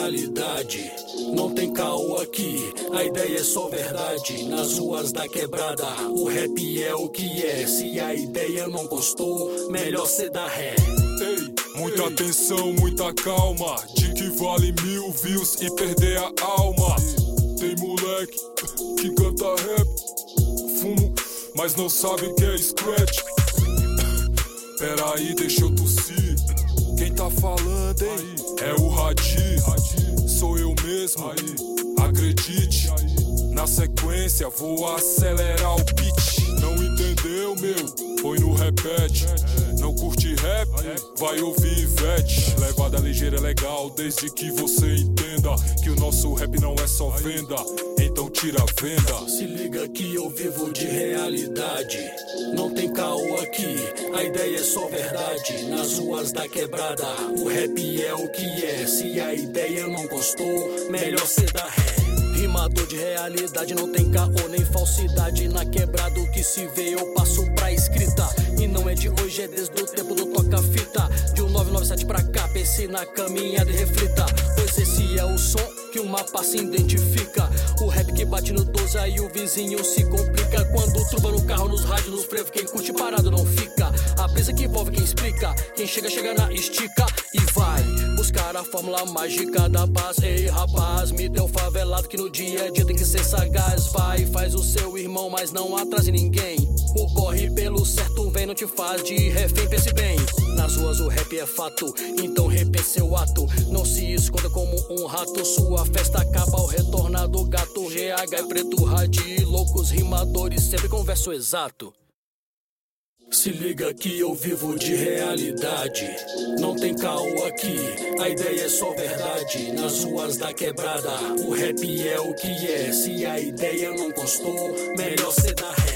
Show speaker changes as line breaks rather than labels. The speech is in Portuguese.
realidade. Não tem caô aqui, a ideia é só verdade. Nas ruas da quebrada, o rap é o que é. Se a ideia não gostou, melhor cê dar ré.
Ei, muita atenção, muita calma. De que vale 1000 views e perder a alma. Tem moleque que canta rap, fumo, mas não sabe que é scratch. Pera aí, deixa eu tossir. Quem tá falando, hein? É o Hadi, sou eu mesmo, acredite. Na sequência vou acelerar o beat. Não entendeu, meu? Põe no repete. Não curte rap? Vai ouvir Ivete. Levada ligeira é legal, desde que você entenda que o nosso rap não é só venda. Então tira a venda.
Se liga que eu vivo de realidade. Não tem caô aqui, a ideia é só verdade. Nas ruas da quebrada, o rap é o que é. Se a ideia não gostou, melhor cê dar ré. Rimador de realidade, não tem caô nem falsidade. Na quebrada o que se vê eu passo pra escrita. E não é de hoje, é desde o tempo do toca-fita. De 1997 pra cá, pense na caminhada e reflita. Pois esse é o som que o mapa se identifica. O rap que bate no 12 aí o vizinho se complica. Quando truba no carro, nos rádios, nos frevos, quem curte parado não fica. A brisa que envolve quem explica. Quem chega, chega na estica e vai buscar a fórmula mágica da paz. Ei rapaz, me deu favelado que no dia a dia tem que ser sagaz. Vai, faz o seu irmão, mas não atrase ninguém. O corre pelo certo vem, não te faz de refém, pense bem. Nas ruas o rap é fato, então repense seu ato. Não se esconda como um rato, sua festa acaba ao retornar do gato. GH e preto, Hadi, loucos rimadores, sempre com verso exato. Se liga que eu vivo de realidade. Não tem caô aqui, a ideia é só verdade. Nas ruas da quebrada, o rap é o que é. Se a ideia não gostou, melhor cê dar ré.